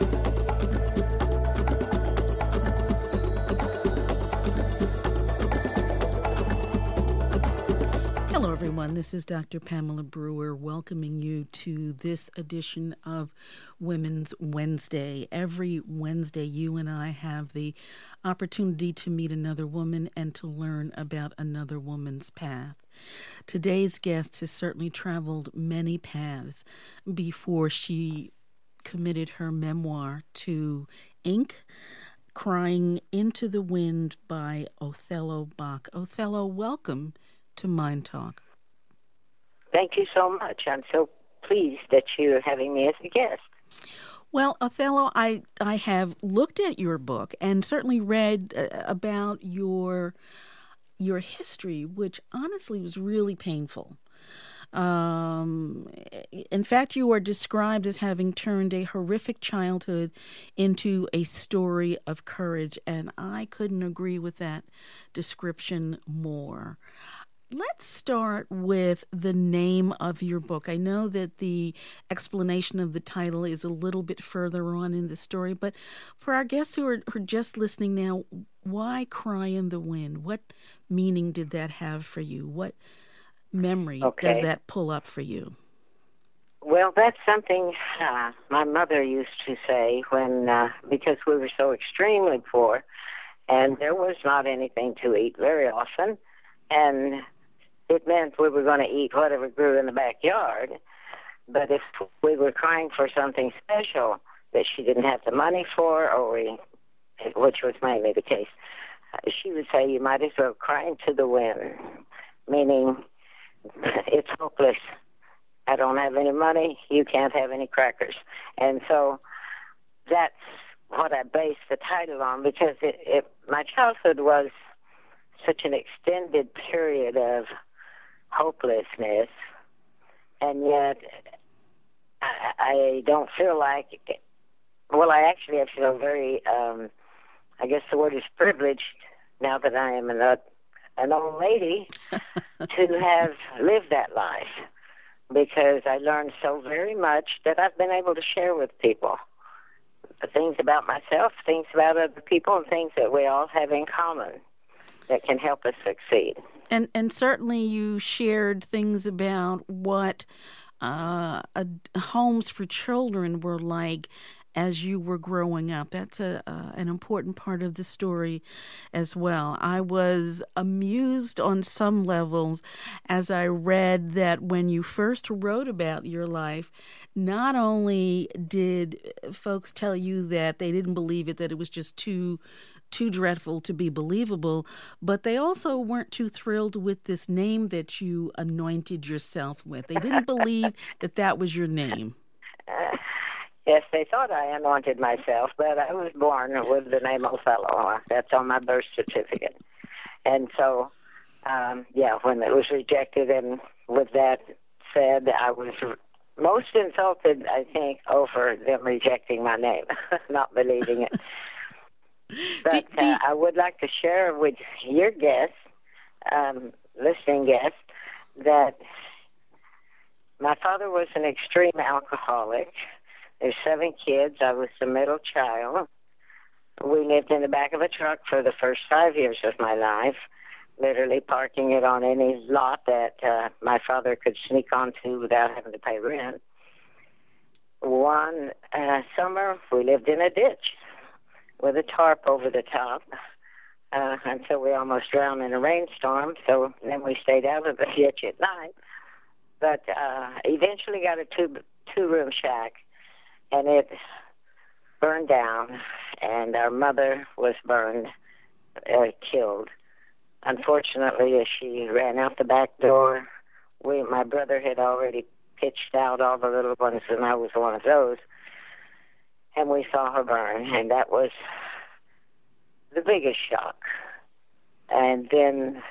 Hello, everyone. This is Dr. Pamela Brewer welcoming you to this edition of Women's Wednesday. Every Wednesday, you and I have the opportunity to meet another woman and to learn about another woman's path. Today's guest has certainly traveled many paths before she committed her memoir to ink, Crying into the Wind by Othello Bach. Othello, welcome to Mind Talk. Thank you so much. I'm so pleased that you're having me as a guest. Well, Othello, I have looked at your book and certainly read about your history, which honestly was really painful. In fact, you are described as having turned a horrific childhood into a story of courage, and I couldn't agree with that description more. Let's start with the name of your book. I know that the explanation of the title is a little bit further on in the story, but for our guests who are just listening now, why Cry in the Wind? What meaning did that have for you? What memory does that pull up for you? Well, that's something my mother used to say when, because we were so extremely poor, and there was not anything to eat very often, and it meant we were going to eat whatever grew in the backyard. But if we were crying for something special that she didn't have the money for, which was mainly the case, she would say, you might as well cry into the wind, meaning it's hopeless. I don't have any money. You can't have any crackers. And so that's what I based the title on, because my childhood was such an extended period of hopelessness, and yet I don't feel like, I feel very, I guess the word is privileged, now that I am an old lady, to have lived that life, because I learned so very much that I've been able to share with people things about myself, things about other people, and things that we all have in common that can help us succeed. And certainly you shared things about what homes for children were like as you were growing up. That's an important part of the story as well. I was amused on some levels as I read that when you first wrote about your life, not only did folks tell you that they didn't believe it, that it was just too dreadful to be believable, but they also weren't too thrilled with this name that you anointed yourself with. They didn't believe that was your name. Yes, they thought I anointed myself, but I was born with the name Othello. That's on my birth certificate. And so, when it was rejected, and with that said, I was most insulted, I think, over them rejecting my name, not believing it. But I would like to share with your guest, listening guest, that my father was an extreme alcoholic. There's 7 kids. I was the middle child. We lived in the back of a truck for the first 5 years of my life, literally parking it on any lot that my father could sneak onto without having to pay rent. One summer, we lived in a ditch with a tarp over the top until we almost drowned in a rainstorm. So then we stayed out of the ditch at night. But eventually got a two-room shack, and it burned down, and our mother was killed. Unfortunately, as she ran out the back door, my brother had already pitched out all the little ones, and I was one of those. And we saw her burn, and that was the biggest shock. And then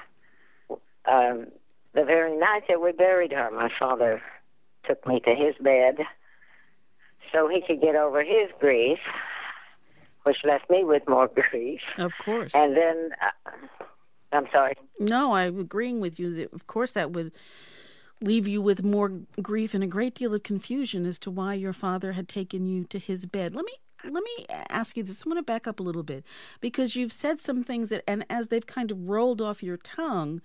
the very night that we buried her, my father took me to his bed so he could get over his grief, which left me with more grief. Of course. And then, I'm sorry. No, I'm agreeing with you. That, of course, that would leave you with more grief and a great deal of confusion as to why your father had taken you to his bed. Let me ask you this. I want to back up a little bit because you've said some things that, and as they've kind of rolled off your tongue,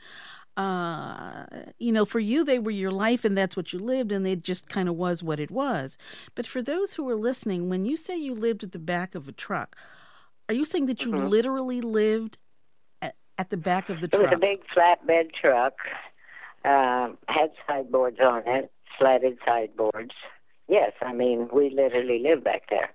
for you, they were your life and that's what you lived and it just kind of was what it was. But for those who are listening, when you say you lived at the back of a truck, are you saying that you literally lived at the back of the truck? It was a big flatbed truck, had sideboards on it, slatted sideboards. Yes, I mean, we literally lived back there.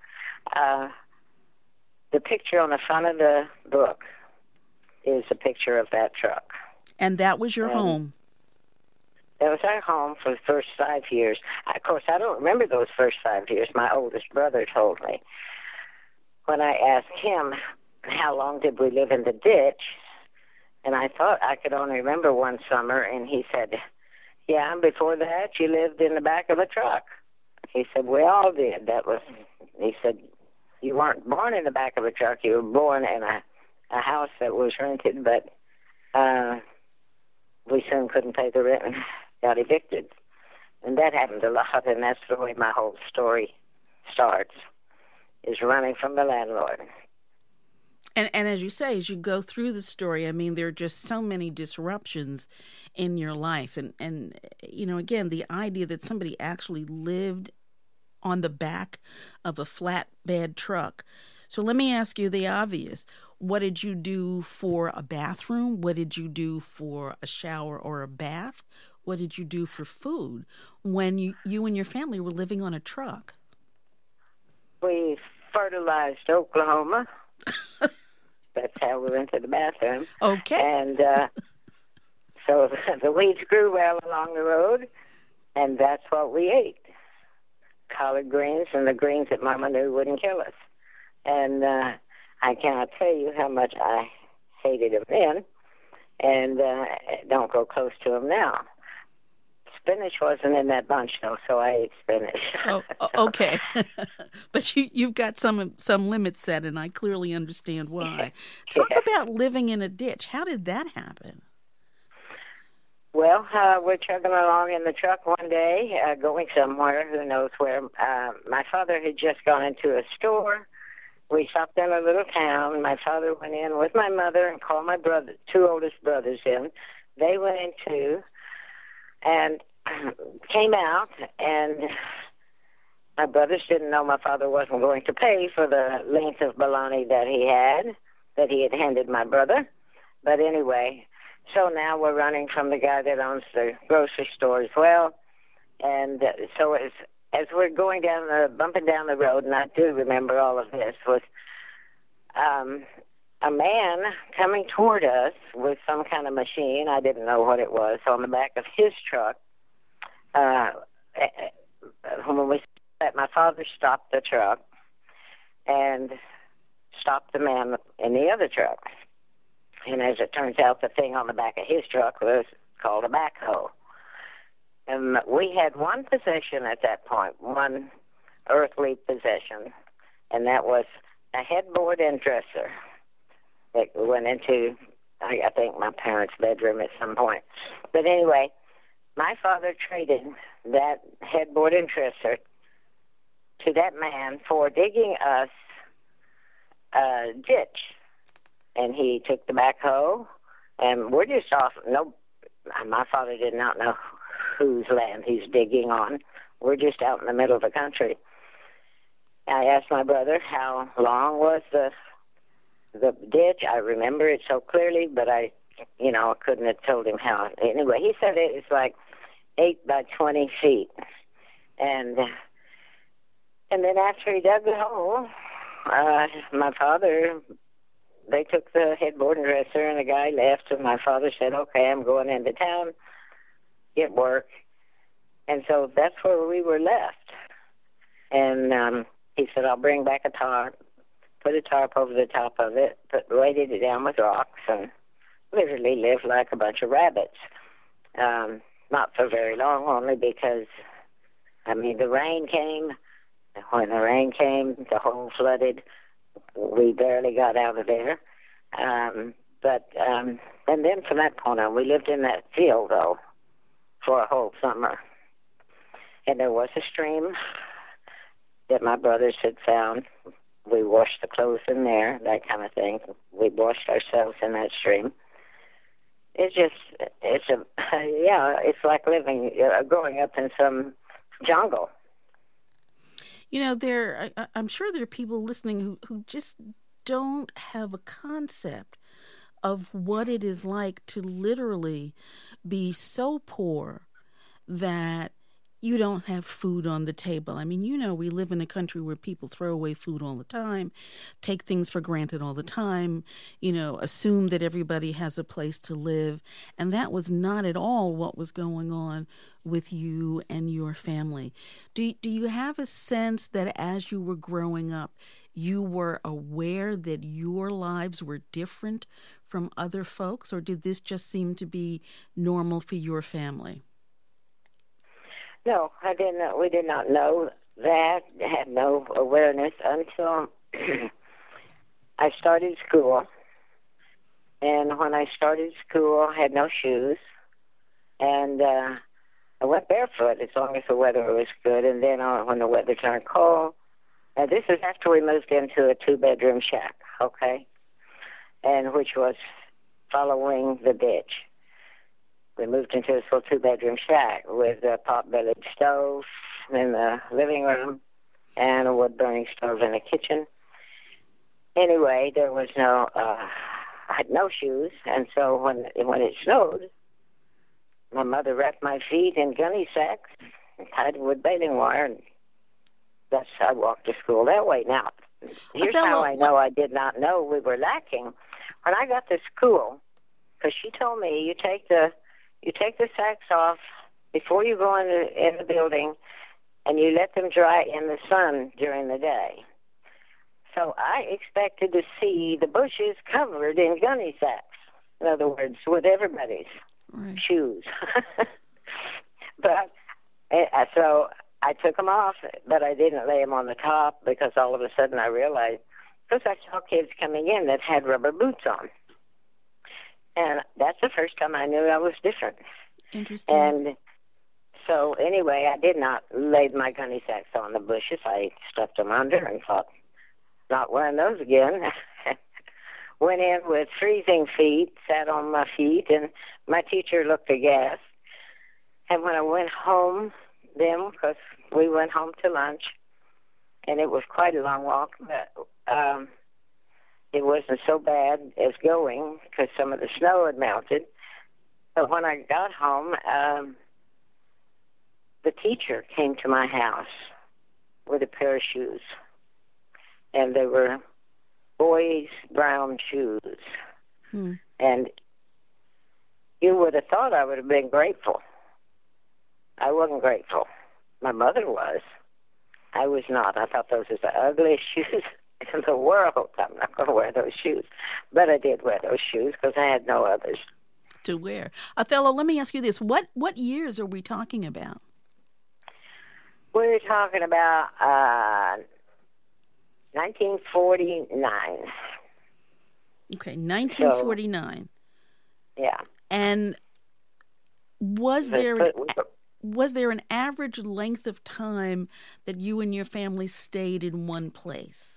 The picture on the front of the book is a picture of that truck. And that was your home? That was our home for the first 5 years. Of course, I don't remember those first 5 years. My oldest brother told me. When I asked him, how long did we live in the ditch? And I thought I could only remember one summer, and he said, yeah, and before that, you lived in the back of a truck. He said, we all did. He said, you weren't born in the back of a truck. You were born in a house that was rented, but we soon couldn't pay the rent and got evicted. And that happened a lot, and that's the way my whole story starts, is running from the landlord. And as you say, as you go through the story, I mean, there are just so many disruptions in your life. And again, the idea that somebody actually lived on the back of a flatbed truck. So let me ask you the obvious. What did you do for a bathroom? What did you do for a shower or a bath? What did you do for food when you and your family were living on a truck? We fertilized Oklahoma. That's how we went to the bathroom. Okay. And so the weeds grew well along the road, and that's what we ate. Collard greens and the greens that Mama knew wouldn't kill us. And I cannot tell you how much I hated them then, and don't go close to them now. Spinach wasn't in that bunch, though, so I ate spinach. Oh, okay. But you've got some limits set, and I clearly understand why. Talk about living in a ditch. How did that happen? Well, we're chugging along in the truck one day, going somewhere, who knows where. My father had just gone into a store. We stopped in a little town. My father went in with my mother and called my two oldest brothers in. They went in too, and came out, and my brothers didn't know my father wasn't going to pay for the length of bologna that he had handed my brother. But anyway, so now we're running from the guy that owns the grocery store as well. And so as we're going bumping down the road, and I do remember all of this, was a man coming toward us with some kind of machine. I didn't know what it was, on the back of his truck. When we said, my father stopped the truck and stopped the man in the other truck. And as it turns out, the thing on the back of his truck was called a backhoe. And we had one possession at that point, one earthly possession, and that was a headboard and dresser that went into, I think, my parents' bedroom at some point. But anyway, my father traded that headboard and dresser to that man for digging us a ditch. And he took the backhoe, and we're just off. No, my father did not know whose land he's digging on. We're just out in the middle of the country. I asked my brother how long was the ditch. I remember it so clearly, but I couldn't have told him how. Anyway, he said it was like 8 by 20 feet. And then after he dug the hole, my father, they took the headboard and dresser, and the guy left, and my father said, okay, I'm going into town, get work. And so that's where we were left. And he said, I'll bring back a tarp, put a tarp over the top of it, weighted it down with rocks, and literally lived like a bunch of rabbits. Not for very long, only because, the rain came. When the rain came, the hole flooded. We barely got out of there. And then from that point on, we lived in that field, though. for a whole summer. And there was a stream that my brothers had found. We washed the clothes in there, that kind of thing. We washed ourselves in that stream. It's like growing up in some jungle. You know, I'm sure there are people listening who just don't have a concept of what it is like to literally be so poor that you don't have food on the table. I mean, you know, we live in a country where people throw away food all the time, take things for granted all the time, you know, assume that everybody has a place to live. And that was not at all what was going on with you and your family. Do you have a sense that as you were growing up, you were aware that your lives were different from other folks, or did this just seem to be normal for your family? No, I didn't. We did not know that. Had no awareness until I started school. And when I started school, I had no shoes, and I went barefoot as long as the weather was good. And then when the weather turned cold, this is after we moved into a 2-bedroom shack, okay, and which was following the ditch. We moved into this little 2-bedroom shack with a pot-bellied stove in the living room and a wood-burning stove in the kitchen. Anyway, there was I had no shoes, and so when it snowed, my mother wrapped my feet in gunny sacks and tied them with baling wire, and thus I walked to school that way. Now, here's how I know I did not know we were lacking. When I got to school, because she told me, you take the sacks off before you go in the building, and you let them dry in the sun during the day. So I expected to see the bushes covered in gunny sacks. In other words, with everybody's shoes. But so I took them off, but I didn't lay them on the top because all of a sudden I realized, because I saw kids coming in that had rubber boots on. And that's the first time I knew I was different. Interesting. And so anyway, I did not lay my gunny sacks on the bushes. I stuffed them under and thought, not wearing those again. Went in with freezing feet, sat on my feet, and my teacher looked aghast. And when I went home then, because we went home to lunch, and it was quite a long walk, but it wasn't so bad as going because some of the snow had melted. But when I got home, the teacher came to my house with a pair of shoes. And they were boys' brown shoes. And you would have thought I would have been grateful. I wasn't grateful. My mother was. I was not. I thought those were the ugliest shoes in the world. I'm not going to wear those shoes. But I did wear those shoes because I had no others to wear. Othello, let me ask you this. What years are we talking about? We're talking about 1949. Okay, 1949. So, yeah. And was there an average length of time that you and your family stayed in one place?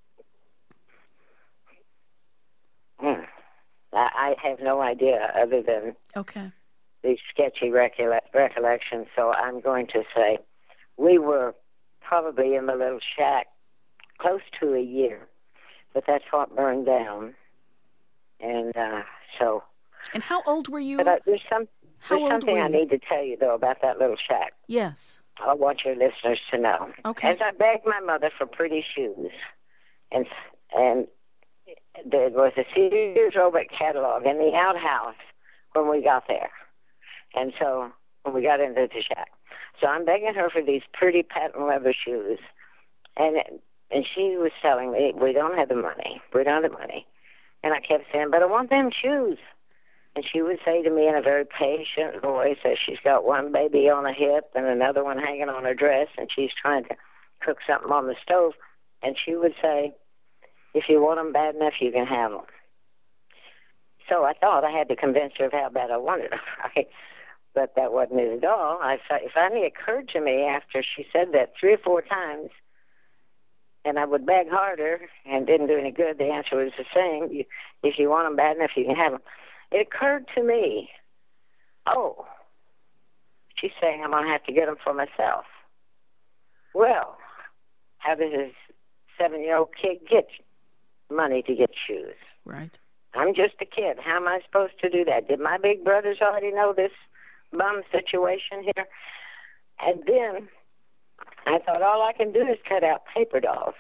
I have no idea other than these sketchy recollections. So I'm going to say we were probably in the little shack close to a year, but that's what burned down. And so. And how old were you? But there's something I need to tell you, though, about that little shack. Yes. I want your listeners to know. Okay. As I begged my mother for pretty shoes, and there was a Sears Roebuck catalog in the outhouse when we got there. And so when we got into the shack. So I'm begging her for these pretty patent leather shoes. And she was telling me, we don't have the money. We don't have the money. And I kept saying, but I want them shoes. And she would say to me in a very patient voice that she's got one baby on a hip and another one hanging on her dress, and she's trying to cook something on the stove. And she would say, if you want them bad enough, you can have them. So I thought I had to convince her of how bad I wanted them, right? But that wasn't it at all. It finally occurred to me after she said that 3 or 4 times, and I would beg harder and didn't do any good. The answer was the same. If you want them bad enough, you can have them. It occurred to me, oh, she's saying I'm going to have to get them for myself. Well, how does a 7-year-old kid get money to get shoes? Right. I'm just a kid. How am I supposed to do that? Did my big brothers already know this bum situation here? And then I thought all I can do is cut out paper dolls.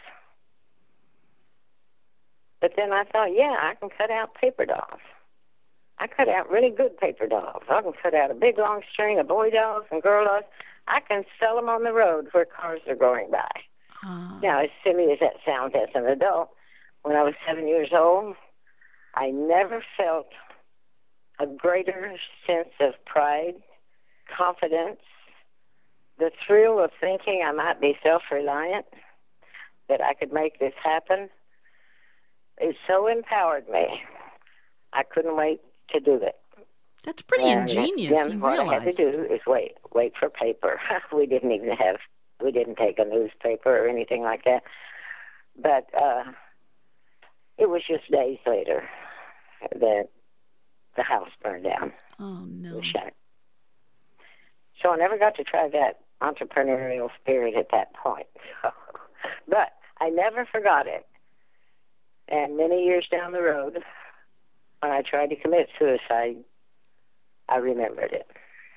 But then I thought, yeah, I can cut out paper dolls. I cut out really good paper dolls. I can cut out a big long string of boy dolls and girl dolls. I can sell them on the road where cars are going by. Now, as silly as that sounds as an adult, when I was 7 years old, I never felt a greater sense of pride, confidence, the thrill of thinking I might be self-reliant, that I could make this happen. It so empowered me. I couldn't wait to do it. That's pretty ingenious. Then what I had to do is wait for paper. We didn't take a newspaper or anything like that. But it was just days later that the house burned down. Oh, no. The shack. So I never got to try that entrepreneurial spirit at that point. But I never forgot it. And many years down the road, when I tried to commit suicide, I remembered it.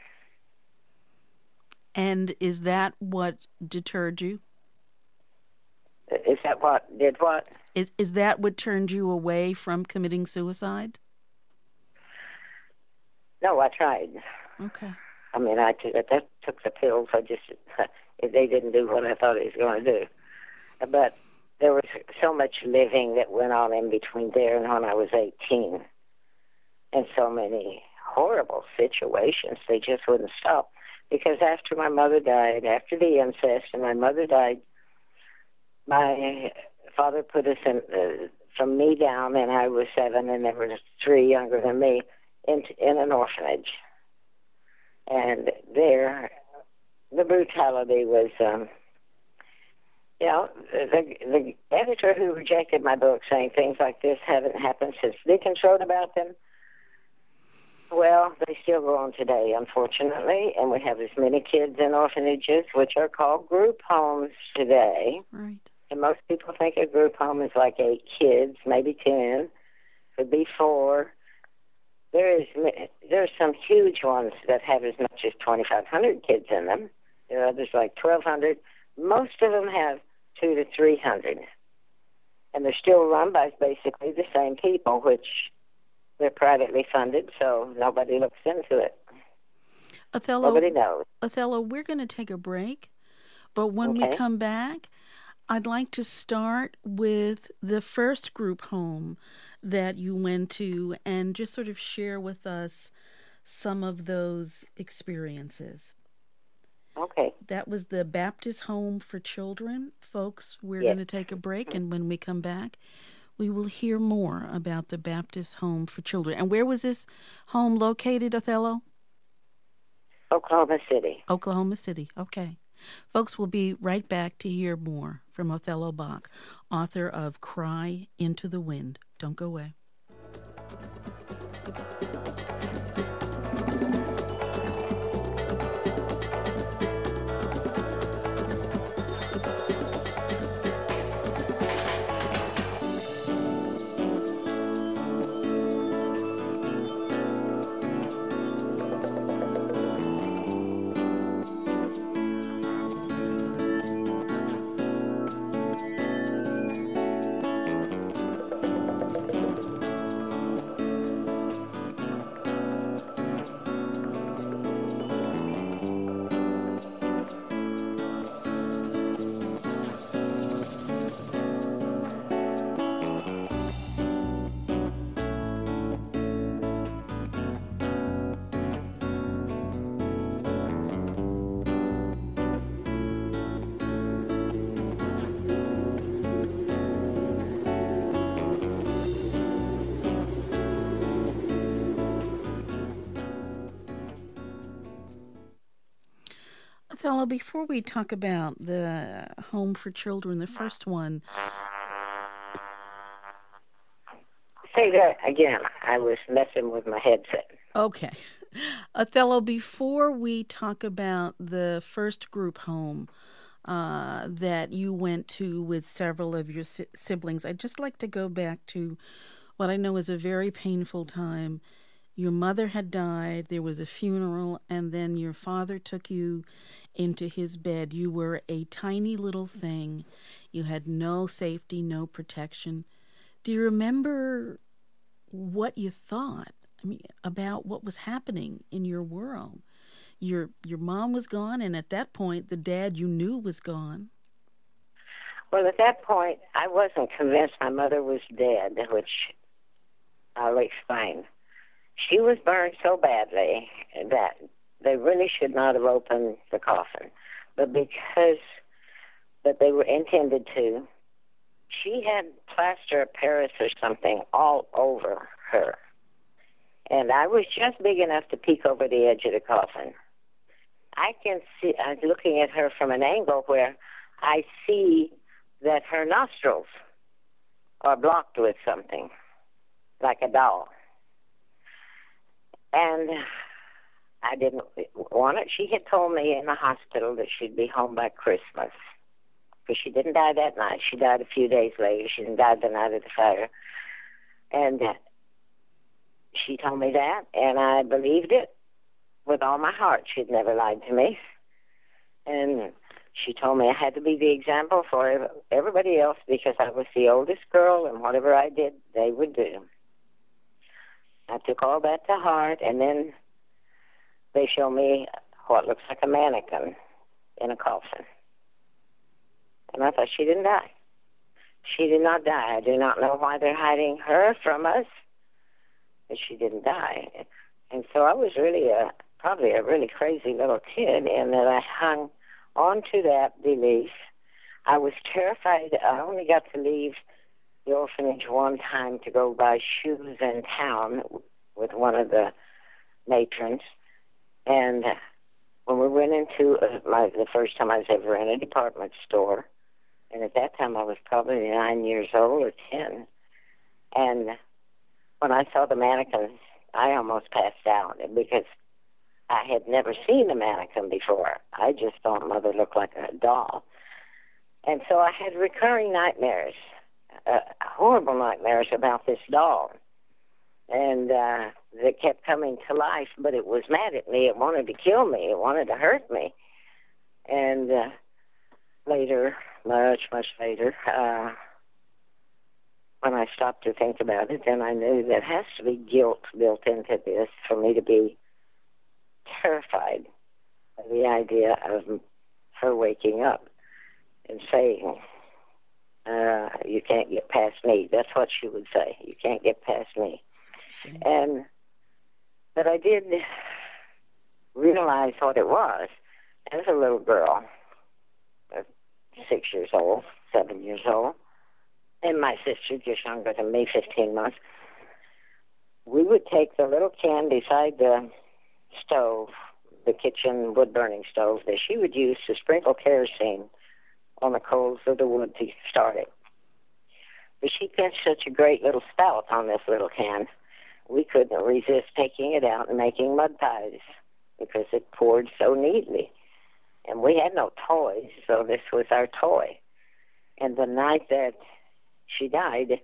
And is that what deterred you? Is that what did what? Is that what turned you away from committing suicide? No, I tried. Okay. I mean, I took the pills. They didn't do what I thought it was going to do. But there was so much living that went on in between there and when I was 18. And so many horrible situations, they just wouldn't stop. Because after my mother died, after the incest, and my mother died, my father put us in, from me down, and I was 7, and there were 3 younger than me, in an orphanage. And there, the brutality was, the editor who rejected my book saying things like this haven't happened since Dickens wrote about them, well, they still go on today, unfortunately, and we have as many kids in orphanages, which are called group homes today. Right. And most people think a group home is like 8 kids, maybe 10, could be 4. There's some huge ones that have as much as 2,500 kids in them. There are others like 1,200. Most of them have 200 to 300. And they're still run by basically the same people, which they're privately funded, so nobody looks into it. Othello, nobody knows. Othello, we're going to take a break, but when we come back, I'd like to start with the first group home that you went to and just sort of share with us some of those experiences. Okay. That was the Baptist Home for Children. Folks, we're going to take a break, and when we come back, we will hear more about the Baptist Home for Children. And where was this home located, Othello? Oklahoma City. Oklahoma City, okay. Folks, we'll be right back to hear more from Othello Bach, author of Cry into the Wind. Don't go away. Othello, before we talk about the Home for Children, the first one. Say that again. I was messing with my headset. Okay. Othello, before we talk about the first group home that you went to with several of your siblings, I'd just like to go back to what I know is a very painful time. Your mother had died, there was a funeral, and then your father took you into his bed. You were a tiny little thing. You had no safety, no protection. Do you remember what you thought? I mean, about what was happening in your world? Your mom was gone, and at that point, the dad you knew was gone. Well, at that point, I wasn't convinced my mother was dead, which I'll explain. She was burned so badly that they really should not have opened the coffin. But because that they were intended to, she had plaster of Paris or something all over her. And I was just big enough to peek over the edge of the coffin. I can see, I'm looking at her from an angle where I see that her nostrils are blocked with something, like a doll. And I didn't want it. She had told me in the hospital that she'd be home by Christmas, because she didn't die that night. She died a few days later. She didn't die the night of the fire. And she told me that, and I believed it with all my heart. She'd never lied to me. And she told me I had to be the example for everybody else because I was the oldest girl, and whatever I did, they would do. I took all that to heart, and then they showed me what looks like a mannequin in a coffin. And I thought, she didn't die. She did not die. I do not know why they're hiding her from us, but she didn't die. And so I was really probably a really crazy little kid, in that I hung on to that belief. I was terrified. I only got to leave the orphanage one time to go buy shoes in town with one of the matrons. And when we went into the first time I was ever in a department store, and at that time I was probably 9 years old or 10, and when I saw the mannequins, I almost passed out because I had never seen a mannequin before. I just thought Mother looked like a doll. And so I had recurring nightmares, horrible nightmares about this doll. And that kept coming to life, but it was mad at me. It wanted to kill me. It wanted to hurt me. And later, much later, when I stopped to think about it, then I knew there has to be guilt built into this for me to be terrified of the idea of her waking up and saying, you can't get past me. That's what she would say. You can't get past me. But I did realize what it was as a little girl, 6 years old, 7 years old, and my sister, just younger than me, 15 months. We would take the little can beside the stove, the kitchen wood-burning stove, that she would use to sprinkle kerosene on the coals of the wood to start it. But she pinched such a great little spout on this little can, we couldn't resist taking it out and making mud pies because it poured so neatly. And we had no toys, so this was our toy. And the night that she died,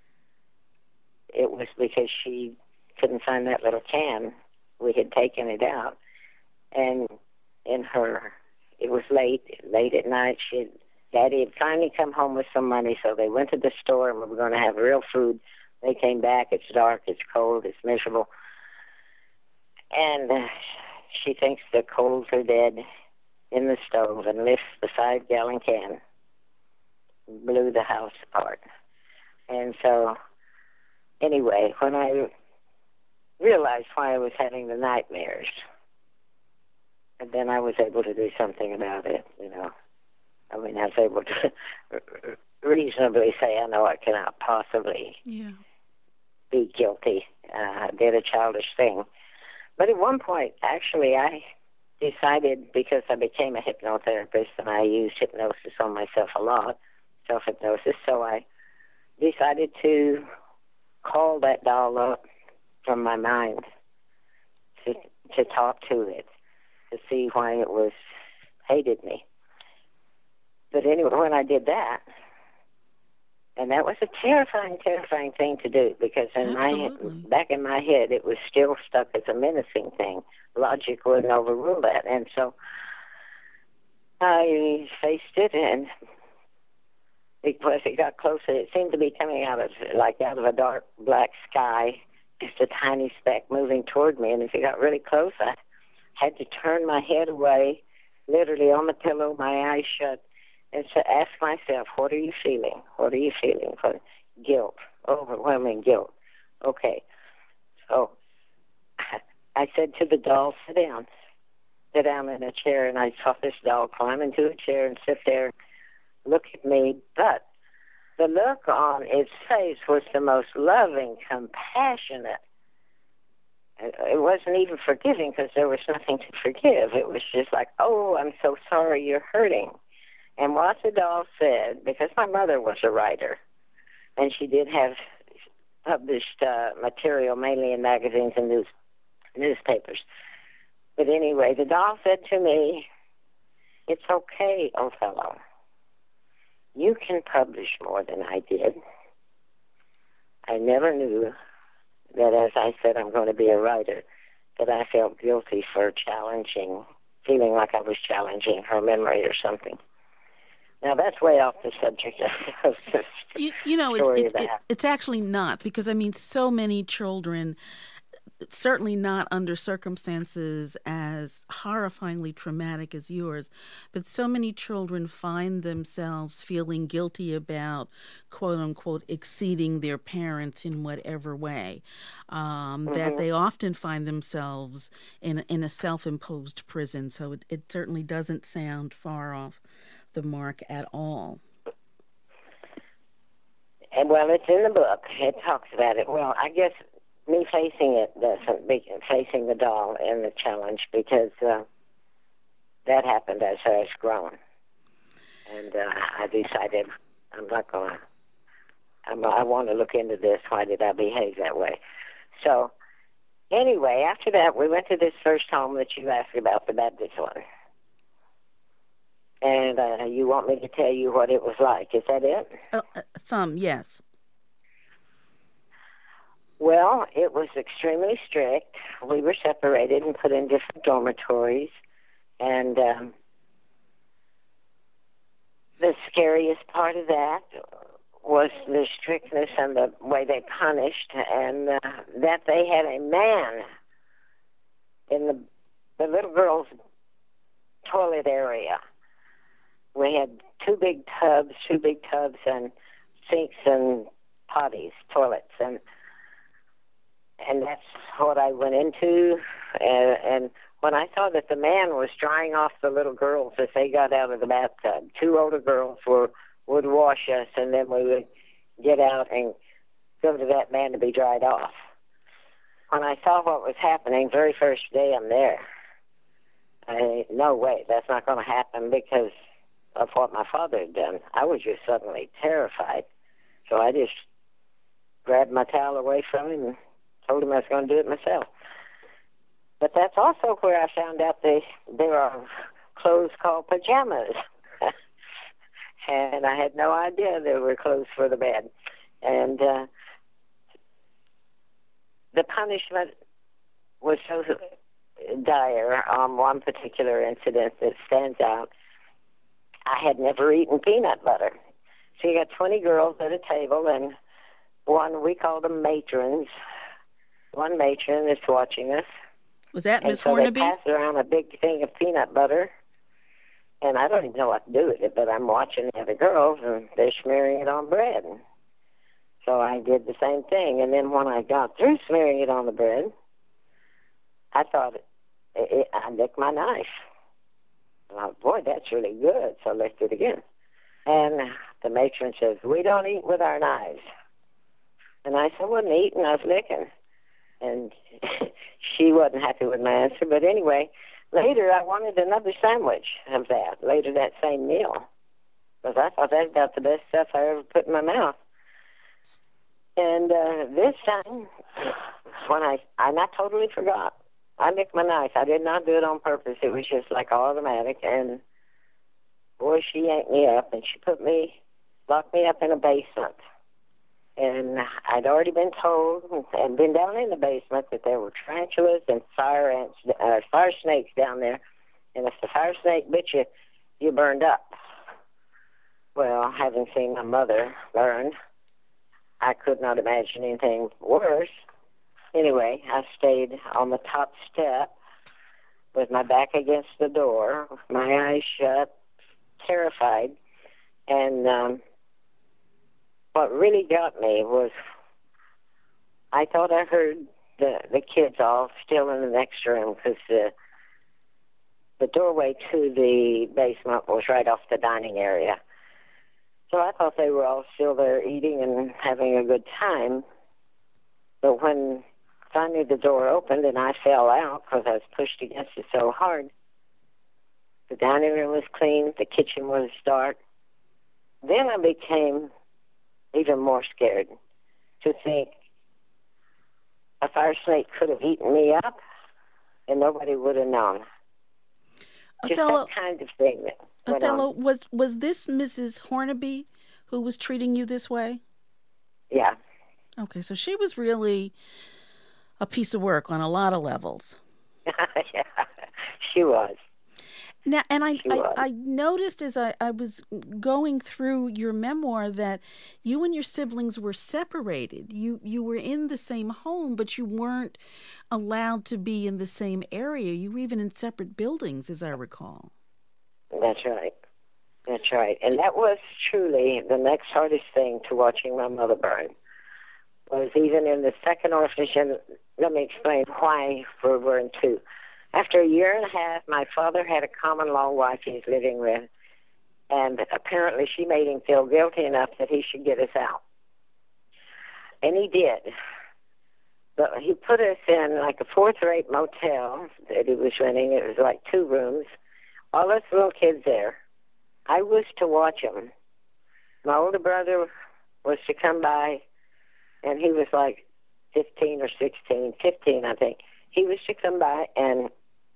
it was because she couldn't find that little can. We had taken it out. And it was late at night. Daddy had finally come home with some money, so they went to the store and we were going to have real food. They came back. It's dark, it's cold, it's miserable. And she thinks the coals are dead in the stove and lifts the 5-gallon can, blew the house apart. And so, anyway, when I realized why I was having the nightmares, and then I was able to do something about it, I mean, I was able to reasonably say, I know I cannot possibly be guilty. I did a childish thing. But at one point, actually, I decided, because I became a hypnotherapist and I used hypnosis on myself a lot, self-hypnosis, so I decided to call that doll up from my mind to talk to it, to see why it hated me. But anyway, when I did that, and that was a terrifying, terrifying thing to do, because back in my head, it was still stuck as a menacing thing. Logic wouldn't overrule that. And so I faced it, and because it got closer, it seemed to be coming out of a dark black sky, just a tiny speck moving toward me. And as it got really close, I had to turn my head away, literally on the pillow, my eyes shut, and to ask myself, what are you feeling? What are you feeling? Guilt, overwhelming guilt. Okay. So I said to the doll, sit down in a chair, and I saw this doll climb into a chair and sit there, look at me. But the look on its face was the most loving, compassionate. It wasn't even forgiving, because there was nothing to forgive. It was just like, oh, I'm so sorry you're hurting. And what the doll said, because my mother was a writer, and she did have published material mainly in magazines and newspapers. But anyway, the doll said to me, it's okay, Othello. You can publish more than I did. I never knew that, as I said, I'm going to be a writer, that I felt guilty for feeling like I was challenging her memory or something. Now, that's way off the subject of the story. It's actually not, because, I mean, so many children, certainly not under circumstances as horrifyingly traumatic as yours, but so many children find themselves feeling guilty about, quote unquote, exceeding their parents in whatever way, that they often find themselves in a self-imposed prison. So it certainly doesn't sound far off the mark at all. And well, it's in the book. It talks about it. Well, I guess me facing it doesn't, facing the doll and the challenge, because that happened as I was grown. And I decided I want to look into this. Why did I behave that way? So anyway, after that, we went to this first home that you asked about, the Baptist one. And you want me to tell you what it was like. Is that it? Yes. Well, it was extremely strict. We were separated and put in different dormitories. And the scariest part of that was the strictness and the way they punished, and that they had a man in the little girl's toilet area. We had two big tubs and sinks and potties, toilets, and that's what I went into. And when I saw that the man was drying off the little girls as they got out of the bathtub, two older girls would wash us, and then we would get out and go to that man to be dried off. When I saw what was happening, very first day I'm there, no way, that's not going to happen, because of what my father had done. I was just suddenly terrified. So I just grabbed my towel away from him and told him I was going to do it myself. But that's also where I found out there are clothes called pajamas. And I had no idea there were clothes for the bed. And the punishment was so dire on one particular incident that stands out. I had never eaten peanut butter. So you got 20 girls at a table, and one, we called them matrons. One matron is watching us. Was that Miss so Hornaby? They pass around a big thing of peanut butter, and I don't even know what to do with it, but I'm watching the other girls, and they're smearing it on bread. So I did the same thing, and then when I got through smearing it on the bread, I thought, I licked my knife. And I thought, boy, that's really good, so I licked it again. And the matron says, we don't eat with our knives. And I said, I wasn't eating, I was licking. And she wasn't happy with my answer, but anyway, Later, I wanted another sandwich of that, later that same meal, because I thought that was about the best stuff I ever put in my mouth. And this time, when I not totally forgot. I nicked my knife. I did not do it on purpose. It was just like automatic. And boy, she yanked me up, and she locked me up in a basement. And I'd already been told and been down in the basement that there were tarantulas and fire snakes down there. And if the fire snake bit you, you burned up. Well, having seen my mother burn, I could not imagine anything worse. Anyway, I stayed on the top step with my back against the door, my eyes shut, terrified. And what really got me was I thought I heard the kids all still in the next room, because the doorway to the basement was right off the dining area. So I thought they were all still there eating and having a good time. But when finally the door opened and I fell out because I was pushed against it so hard, the dining room was clean, the kitchen was dark. Then I became even more scared to think a fire snake could have eaten me up and nobody would have known. Othello, just that kind of thing. Othello, was this Mrs. Hornaby who was treating you this way? Yeah. Okay, so she was really a piece of work on a lot of levels. Yeah, she was. Now, and I noticed as I was going through your memoir that you and your siblings were separated. You were in the same home, but you weren't allowed to be in the same area. You were even in separate buildings, as I recall. That's right. That's right. And that was truly the next hardest thing to watching my mother burn. Was even in the second orphanage, and let me explain why we were in two. After a year and a half, my father had a common-law wife he was living with, and apparently she made him feel guilty enough that he should get us out. And he did. But he put us in like a fourth-rate motel that he was renting. It was like 2 rooms. All us little kids there. I was to watch them. My older brother was to come by, and he was like 15 or 16, 15, I think. He was to come by and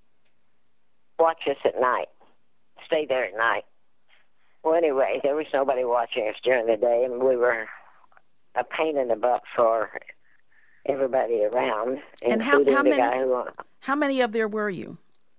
watch us at night, stay there at night. Well, anyway, there was nobody watching us during the day, and we were a pain in the butt for everybody around, and including the guy who... How many of there were you?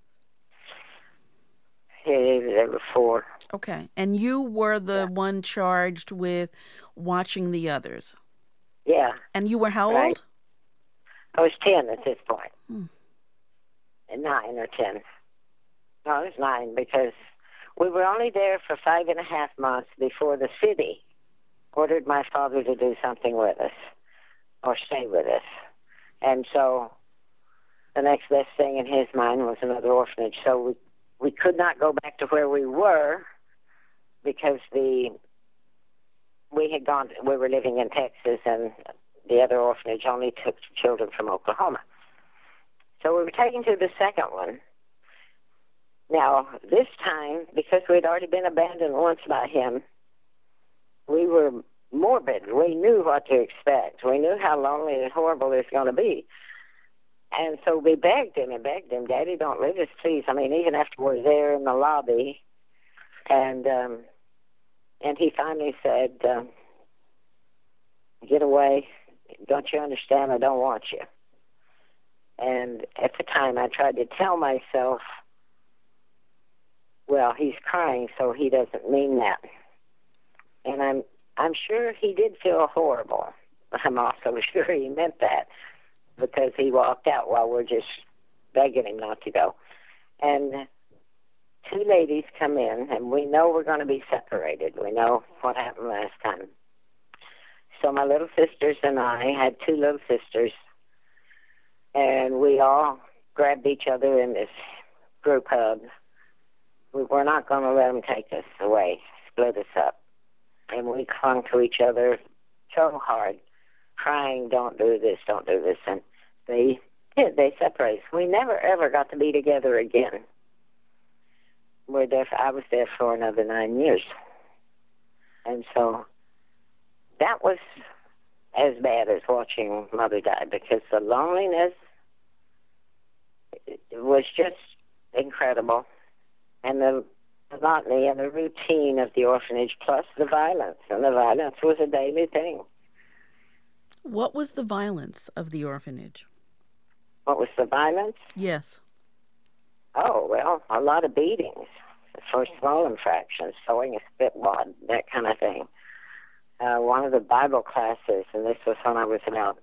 There were 4. Okay, and you were the one charged with watching the others? Yeah. And you were how right. old? I was 10 at this point. 9 or 10. No, I was 9 because we were only there for 5.5 months before the city ordered my father to do something with us or stay with us. And so the next best thing in his mind was another orphanage. So we could not go back to where we were because we were living in Texas, and the other orphanage only took children from Oklahoma. So we were taken to the second one. Now, this time, because we'd already been abandoned once by him, we were morbid. We knew what to expect. We knew how lonely and horrible it was going to be. And so we begged him, Daddy, don't leave us, please. I mean, even after we're there in the lobby. And he finally said, get away. Don't you understand? I don't want you. And at the time, I tried to tell myself, well, he's crying, so he doesn't mean that. And I'm sure he did feel horrible. I'm also sure he meant that, because he walked out while we're just begging him not to go. And 2 ladies come in, and we know we're going to be separated. We know what happened last time. So my little sisters and I had 2 little sisters, and we all grabbed each other in this group hug. We were not going to let them take us away, split us up. And we clung to each other so hard, crying, don't do this. And they did. They separated. We never, ever got to be together again. I was there for another 9 years. And so that was as bad as watching Mother die, because the loneliness was just incredible. And the monotony and the routine of the orphanage, plus the violence. And the violence was a daily thing. What was the violence of the orphanage? What was the violence? Yes. Oh, well, a lot of beatings for small infractions, sewing a spit wad, that kind of thing. One of the Bible classes, and this was when I was about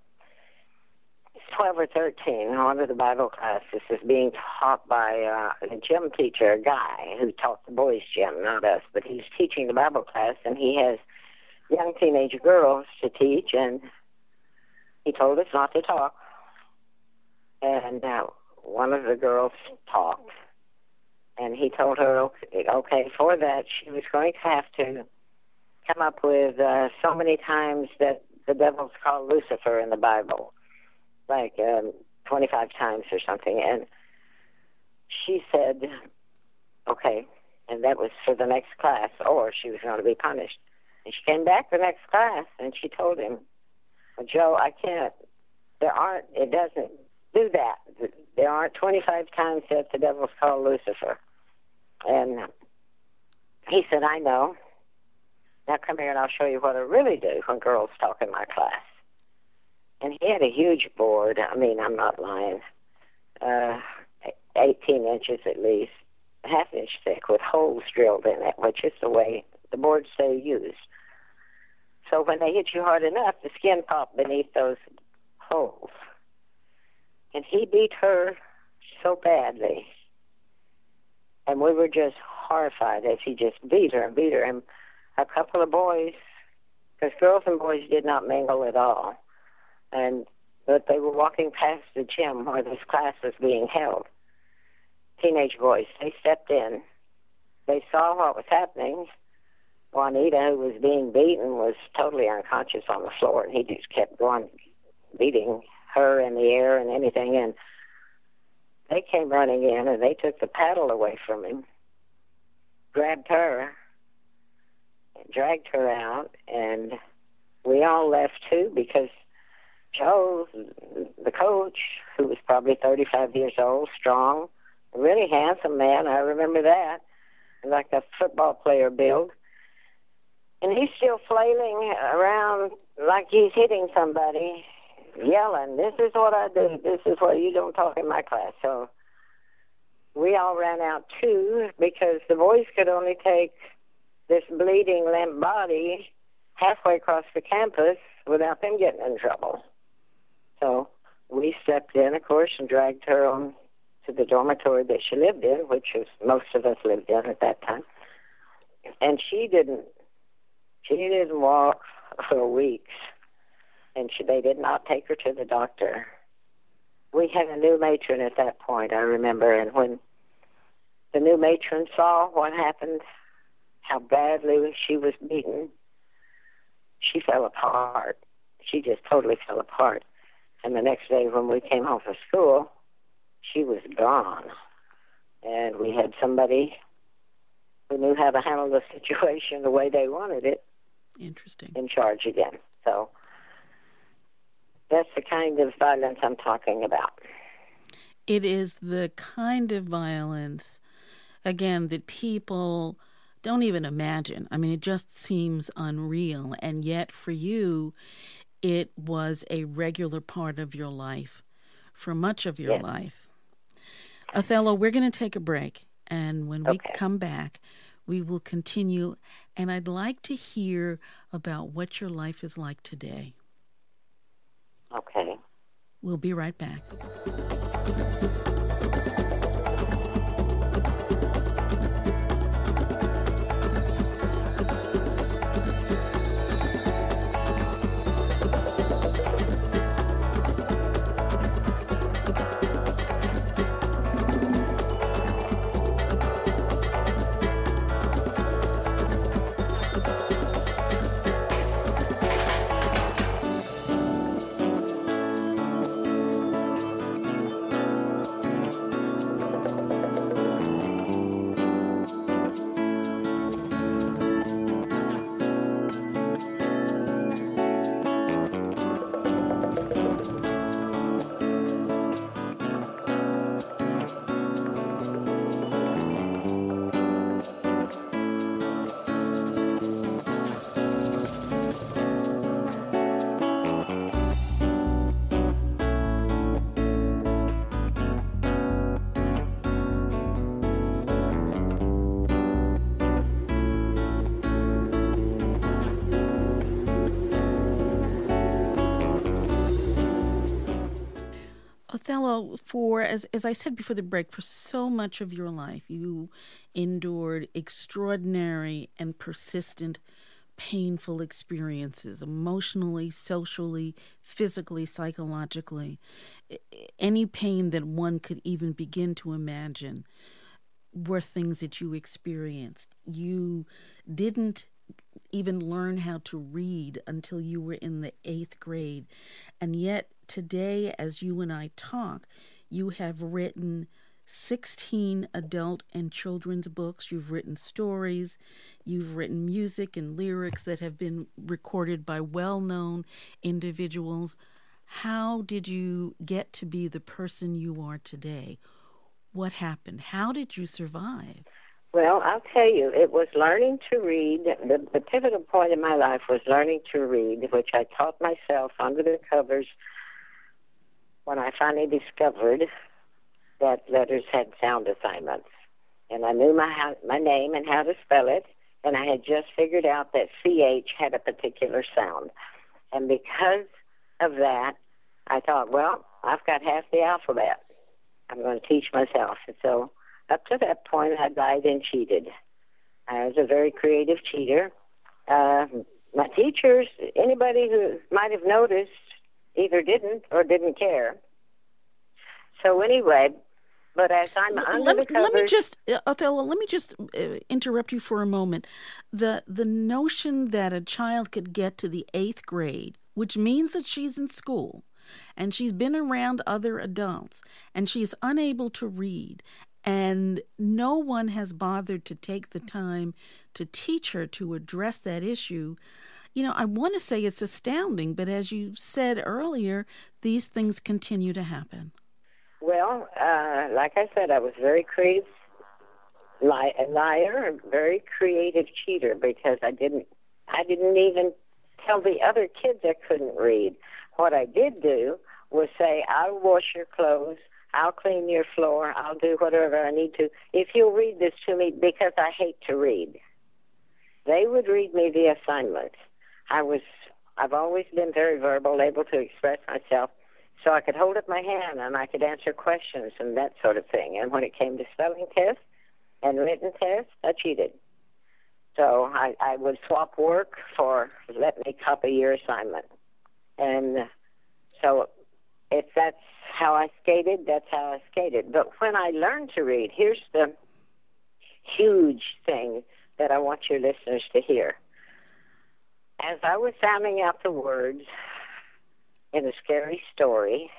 12 or 13, one of the Bible classes is being taught by a gym teacher, a guy who taught the boys' gym, not us, but he's teaching the Bible class, and he has young teenage girls to teach, and he told us not to talk. And one of the girls talked, and he told her, okay, for that, she was going to have to come up with so many times that the devil's called Lucifer in the Bible, like 25 times or something. And she said, okay, and that was for the next class, or she was going to be punished. And she came back the next class, and she told him, well, Joe, I can't, it doesn't do that. There aren't 25 times that the devil's called Lucifer. And he said, I know. Now come here and I'll show you what I really do when girls talk in my class. And he had a huge board. I mean, I'm not lying. 18 inches at least, half inch thick, with holes drilled in it, which is the way the boards they used. So when they hit you hard enough, the skin popped beneath those holes. And he beat her so badly. And we were just horrified as he just beat her and beat her. And a couple of boys, because girls and boys did not mingle at all, but they were walking past the gym where this class was being held. Teenage boys, they stepped in. They saw what was happening. Juanita, who was being beaten, was totally unconscious on the floor, and he just kept going, beating her in the air and anything. And they came running in, and they took the paddle away from him, grabbed her, and dragged her out, and we all left too, because Joe, the coach, who was probably 35 years old, strong, a really handsome man, I remember that, like a football player build, and he's still flailing around like he's hitting somebody, yelling, this is what I do, this is what you don't talk in my class. So we all ran out too, because the boys could only take this bleeding, limp body halfway across the campus without them getting in trouble. So we stepped in, of course, and dragged her on to the dormitory that she lived in, which was most of us lived in at that time. And she didn't walk for weeks, and they did not take her to the doctor. We had a new matron at that point, I remember, and when the new matron saw what happened, how badly she was beaten, she fell apart. She just totally fell apart. And the next day when we came home from school, she was gone. And we had somebody who knew how to handle the situation the way they wanted it. Interesting. In charge again. So that's the kind of violence I'm talking about. It is the kind of violence, again, that people don't even imagine. I mean, it just seems unreal. And yet for you, it was a regular part of your life for much of your life. Othello, we're going to take a break. And when we come back, we will continue. And I'd like to hear about what your life is like today. Okay. We'll be right back. Othello, as I said before the break, for so much of your life, you endured extraordinary and persistent, painful experiences, emotionally, socially, physically, psychologically. Any pain that one could even begin to imagine were things that you experienced. You didn't even learn how to read until you were in the 8th grade. And yet today, as you and I talk, you have written 16 adult and children's books. You've written stories. You've written music and lyrics that have been recorded by well-known individuals. How did you get to be the person you are today? What happened? How did you survive? Well, I'll tell you, it was learning to read. The pivotal point in my life was learning to read, which I taught myself under the covers when I finally discovered that letters had sound assignments. And I knew my name and how to spell it, and I had just figured out that CH had a particular sound. And because of that, I thought, well, I've got half the alphabet. I'm going to teach myself. And so up to that point, I lied and cheated. I was a very creative cheater. My teachers, anybody who might have noticed, either didn't or didn't care. So anyway, but as I'm under the covers... Othello, let me just interrupt you for a moment. The notion that a child could get to the 8th grade, which means that she's in school, and she's been around other adults, and she's unable to read, and no one has bothered to take the time to teach her to address that issue. You know, I want to say it's astounding, but as you said earlier, these things continue to happen. Well, like I said, I was a very creative liar, a very creative cheater, because I didn't even tell the other kids I couldn't read. What I did do was say, I'll wash your clothes, I'll clean your floor, I'll do whatever I need to, if you'll read this to me, because I hate to read. They would read me the assignments. I've always been very verbal, able to express myself, so I could hold up my hand and I could answer questions and that sort of thing. And when it came to spelling tests and written tests, I cheated. So I would swap work for let me copy your assignment. And so if that's how I skated, that's how I skated. But when I learned to read, here's the huge thing that I want your listeners to hear. As I was sounding out the words in a scary story,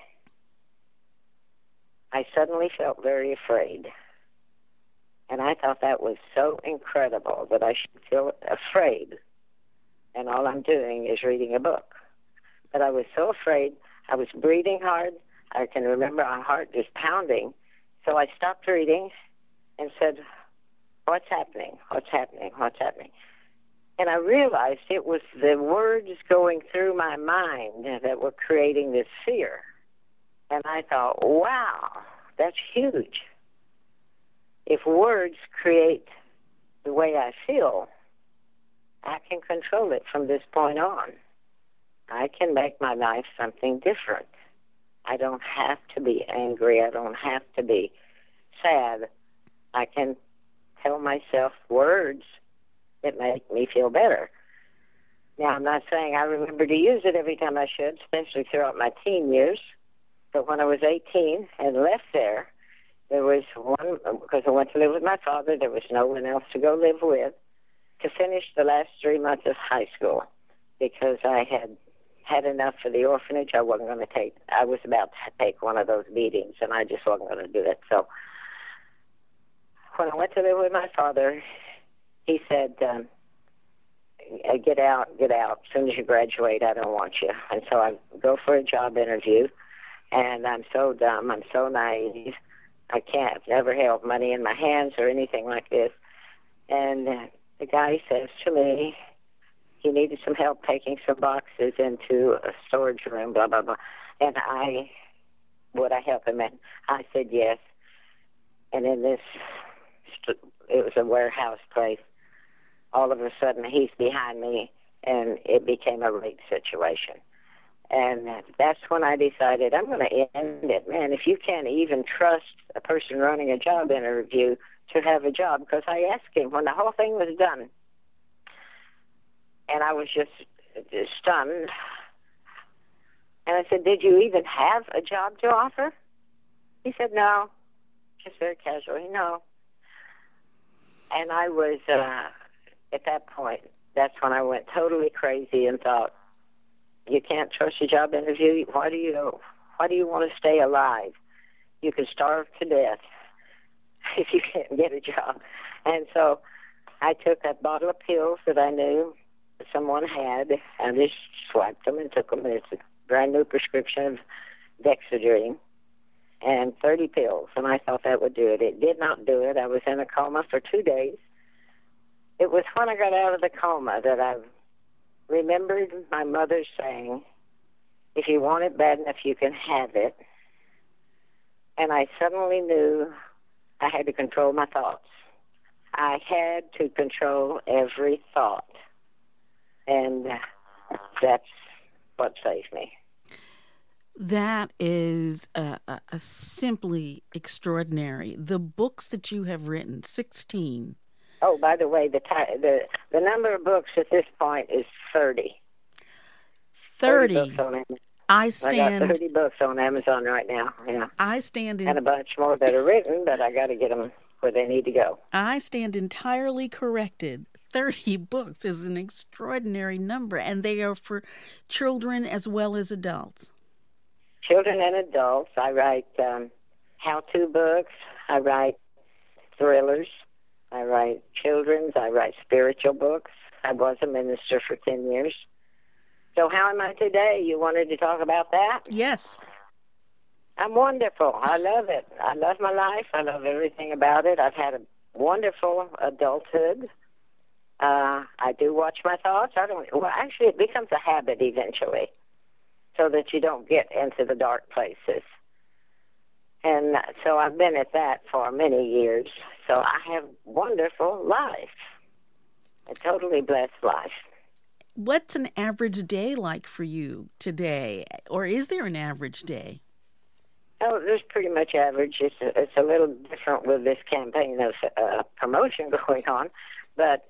I suddenly felt very afraid. And I thought that was so incredible that I should feel afraid. And all I'm doing is reading a book. But I was so afraid. I was breathing hard. I can remember my heart just pounding. So I stopped reading and said, what's happening? What's happening? What's happening? And I realized it was the words going through my mind that were creating this fear. And I thought, wow, that's huge. If words create the way I feel, I can control it from this point on. I can make my life something different. I don't have to be angry. I don't have to be sad. I can tell myself words that make me feel better. Now, I'm not saying I remember to use it every time I should, especially throughout my teen years. But when I was 18 and left there was one, because I went to live with my father, there was no one else to go live with, to finish the last 3 months of high school, because I had enough for the orphanage. I wasn't going to take, I was about to take one of those beatings, and I just wasn't going to do it. So when I went to live with my father, he said, get out. As soon as you graduate, I don't want you. And so I go for a job interview, and I'm so dumb. I'm so naive. I've never held money in my hands or anything like this. And the guy says to me, he needed some help taking some boxes into a storage room, blah, blah, blah. And would I help him? And I said yes. And in this, it was a warehouse place. All of a sudden, he's behind me, and it became a rape situation. And that's when I decided I'm going to end it. Man, if you can't even trust a person running a job interview to have a job, because I asked him when the whole thing was done, and I was just stunned. And I said, did you even have a job to offer? He said, no, just very casually, no. And I was, at that point, that's when I went totally crazy and thought, you can't trust a job interview? Why do you want to stay alive? You can starve to death if you can't get a job. And so I took a bottle of pills that I knew someone had, and just swiped them and took them. It's a brand new prescription of Dexedrine and 30 pills, and I thought that would do it. It did not do it. I was in a coma for 2 days. It was when I got out of the coma that I remembered my mother saying, if you want it bad enough, you can have it. And I suddenly knew I had to control my thoughts. I had to control every thought. And that's what saved me. That is a simply extraordinary. The books that you have written, 16. Oh, by the way, the number of books at this point is 30. 30. 30 books on Amazon. I got 30 books on Amazon right now. Yeah. I stand in, and a bunch more that are written, but I got to get them where they need to go. I stand entirely corrected. 30 books is an extraordinary number, and they are for children as well as adults. Children and adults. I write how-to books. I write thrillers. I write children's. I write spiritual books. I was a minister for 10 years. So how am I today? You wanted to talk about that? Yes. I'm wonderful. I love it. I love my life. I love everything about it. I've had a wonderful adulthood. I do watch my thoughts. Actually, it becomes a habit eventually, so that you don't get into the dark places. And so I've been at that for many years. So I have a wonderful life, a totally blessed life. What's an average day like for you today? Or is there an average day? Oh, there's pretty much average. It's a little different with this campaign of promotion going on. But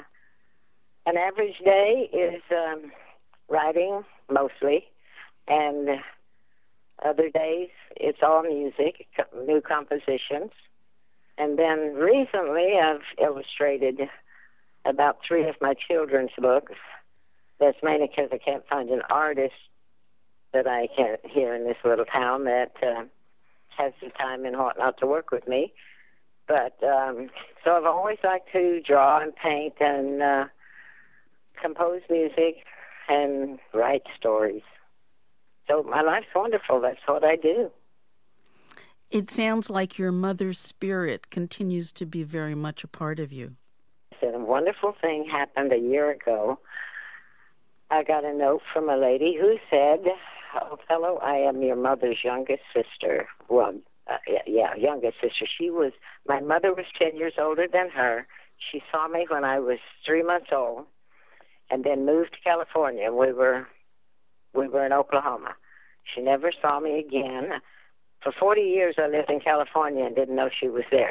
an average day is writing mostly, and other days it's all music, new compositions. And then recently I've illustrated about 3 of my children's books. That's mainly because I can't find an artist that I can here in this little town that has the time and whatnot to work with me. But so I've always liked to draw and paint and compose music and write stories. So my life's wonderful. That's what I do. It sounds like your mother's spirit continues to be very much a part of you. A wonderful thing happened a year ago. I got a note from a lady who said, "Oh, fellow, I am your mother's youngest sister." Well, youngest sister. My mother was 10 years older than her. She saw me when I was 3 months old, and then moved to California. We were in Oklahoma. She never saw me again. For 40 years, I lived in California and didn't know she was there.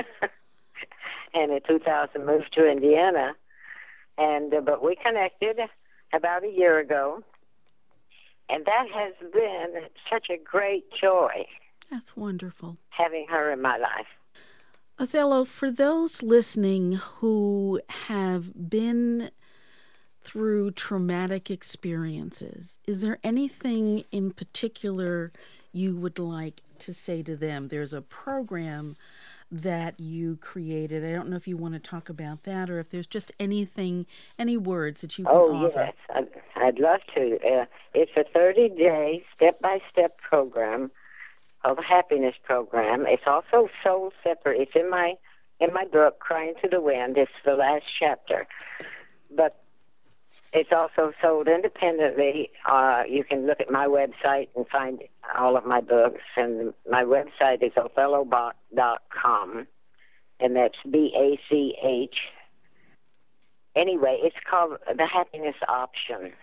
And in 2000, moved to Indiana, but we connected about a year ago, and that has been such a great joy. That's wonderful. Having her in my life. Othello, for those listening who have been through traumatic experiences, is there anything in particular you would like to say to them? There's a program that you created. I don't know if you want to talk about that, or if there's just anything, any words that you can offer. Yes, I'd love to. It's a 30-day step-by-step program called the Happiness Program. It's also sold separate. It's in my book, Crying to the Wind. It's the last chapter. But it's also sold independently. You can look at my website and find all of my books. And my website is OthelloBach.com, and that's BACH. Anyway, it's called The Happiness Option.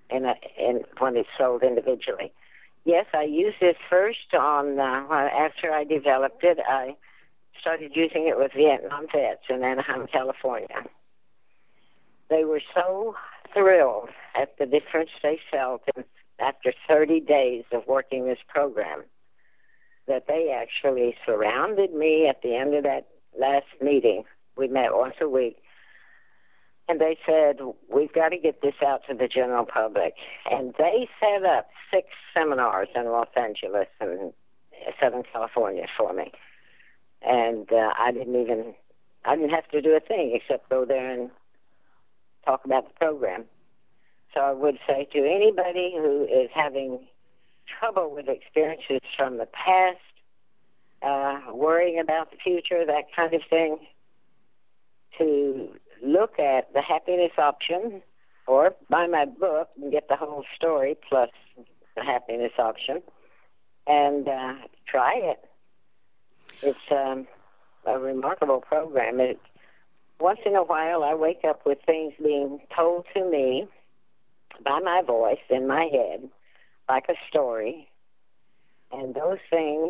in when it's sold individually. Yes, I used it first on after I developed it. I started using it with Vietnam vets in Anaheim, California. They were so thrilled at the difference they felt after 30 days of working this program that they actually surrounded me at the end of that last meeting. We met once a week. And they said, we've got to get this out to the general public. And they set up 6 seminars in Los Angeles and Southern California for me. And I didn't have to do a thing except go there and talk about the program. So I would say to anybody who is having trouble with experiences from the past, worrying about the future, that kind of thing, to look at the happiness option or buy my book and get the whole story plus the happiness option and try it. It's a remarkable program. Once in a while I wake up with things being told to me by my voice in my head like a story, and those things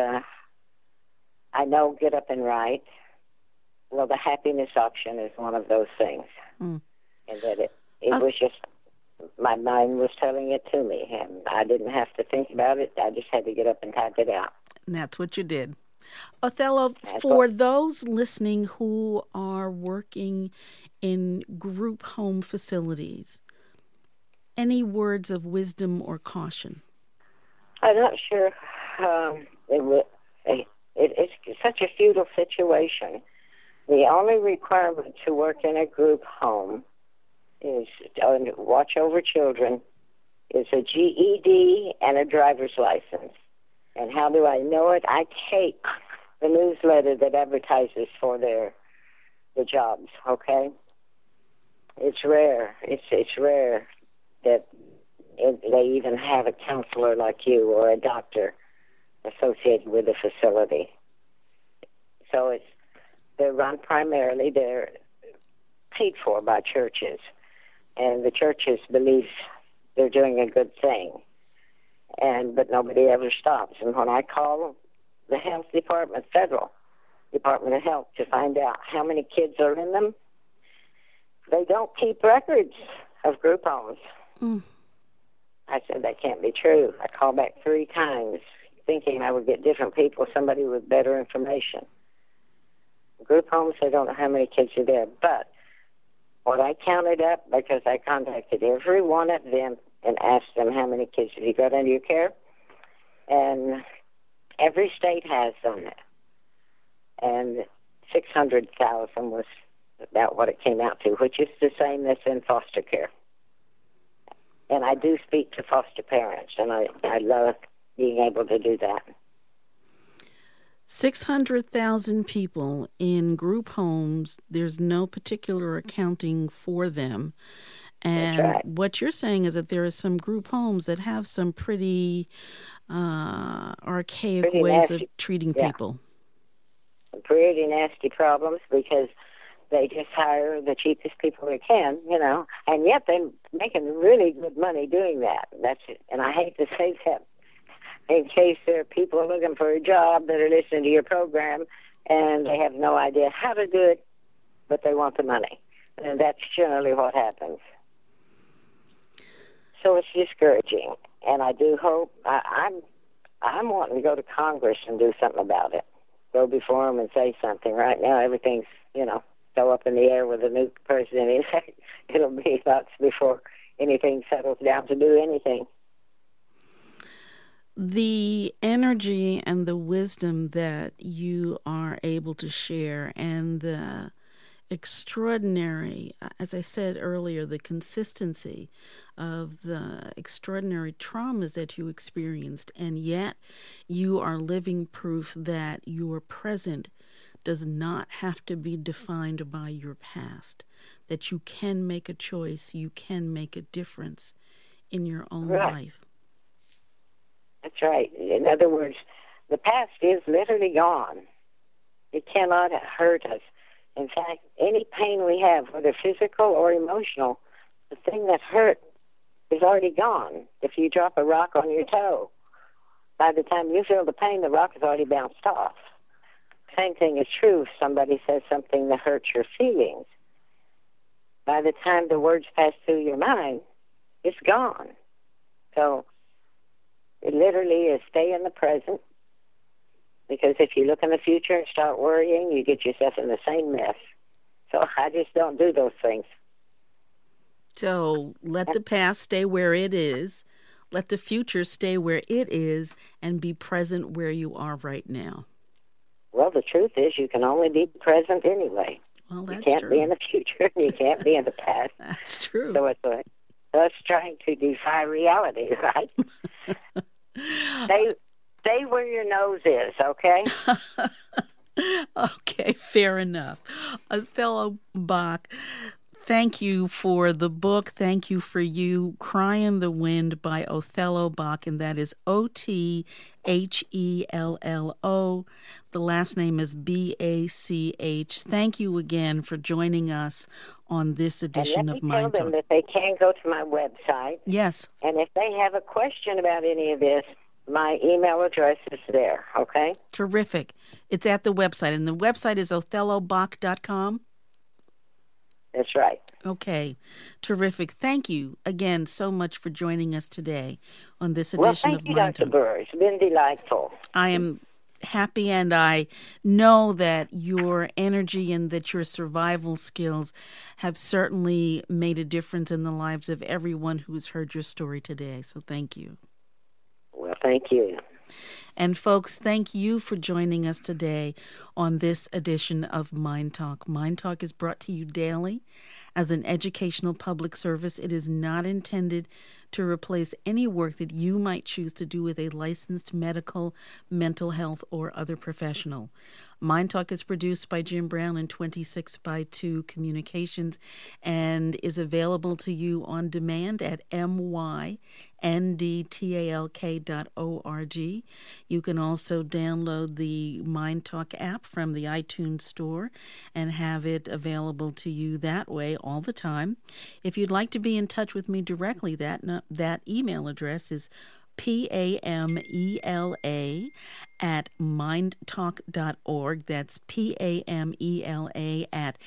I know get up and write. Well, the happiness option is one of those things. And that it was just, my mind was telling it to me, and I didn't have to think about it. I just had to get up and type it out. And that's what you did. Othello, for those listening who are working in group home facilities, any words of wisdom or caution? I'm not sure. It's such a futile situation. The only requirement to work in a group home is to watch over children, is a GED and a driver's license. And how do I know it? I take the newsletter that advertises for the jobs, okay? It's rare. It's rare that they even have a counselor like you or a doctor associated with the facility. So they're run primarily, they're paid for by churches, and the churches believe they're doing a good thing, but nobody ever stops. And when I call the health department, federal Department of Health, to find out how many kids are in them, they don't keep records of group homes. I said, that can't be true. I called back 3 times thinking I would get different people, somebody with better information. Group homes, I don't know how many kids are there, but what I counted up, because I contacted every one of them and asked them how many kids have you got under your care, and every state has them, and 600,000 was about what it came out to, which is the same that's in foster care. And I do speak to foster parents, and I love being able to do that. 600,000 people in group homes, there's no particular accounting for them. And that's right. What you're saying is that there are some group homes that have some pretty archaic ways of treating people. Pretty nasty problems, because they just hire the cheapest people they can, and yet they're making really good money doing that. That's it. And I hate to say that in case there are people looking for a job that are listening to your program and they have no idea how to do it, but they want the money. And that's generally what happens. So it's discouraging. And I do hope, I'm wanting to go to Congress and do something about it. Go before them and say something. Right now everything's, so up in the air with a new president. It'll be months before anything settles down to do anything. The energy and the wisdom that you are able to share, and the extraordinary, as I said earlier, the consistency of the extraordinary traumas that you experienced, and yet you are living proof that your present does not have to be defined by your past, that you can make a choice, you can make a difference in your own life. That's right. In other words, the past is literally gone. It cannot hurt us. In fact, any pain we have, whether physical or emotional, the thing that hurt is already gone. If you drop a rock on your toe, by the time you feel the pain, the rock has already bounced off. Same thing is true if somebody says something that hurts your feelings. By the time the words pass through your mind, it's gone. So it literally is stay in the present, because if you look in the future and start worrying, you get yourself in the same mess. So I just don't do those things. So let the past stay where it is, let the future stay where it is, and be present where you are right now. Well, the truth is you can only be present anyway. Well, that's true. You can't true. be in the future, and you can't be in the past. That's true. So it's us trying to defy reality, right? Stay where your nose is, okay? Okay, fair enough. Othello Bach, thank you for the book. Thank you for you. Cry in the Wind by Othello Bach, and that is Othello. The last name is Bach. Thank you again for joining us on this edition of Mind Talk. Tell them that they can go to my website. Yes. And if they have a question about any of this, my email address is there, okay? Terrific. It's at the website, and the website is OthelloBach.com. That's right. Okay. Terrific. Thank you again so much for joining us today on this edition of Mind Talk. Well, thank you, Dr. Burr. It's been delightful. I am happy, and I know that your energy and that your survival skills have certainly made a difference in the lives of everyone who's heard your story today. So thank you. Well, thank you. And folks, thank you for joining us today on this edition of Mind Talk. Mind Talk is brought to you daily as an educational public service. It is not intended to replace any work that you might choose to do with a licensed medical, mental health, or other professional. Mind Talk is produced by Jim Brown and 26x2 Communications and is available to you on demand at myndtalk.org. You can also download the Mind Talk app from the iTunes Store and have it available to you that way all the time. If you'd like to be in touch with me directly, that email address is PAMELA at mindtalk.org. That's PAMELA at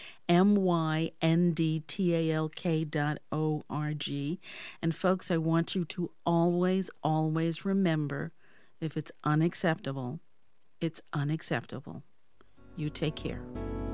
MYNDTALK.org. And folks, I want you to always, always remember, if it's unacceptable, it's unacceptable. You take care.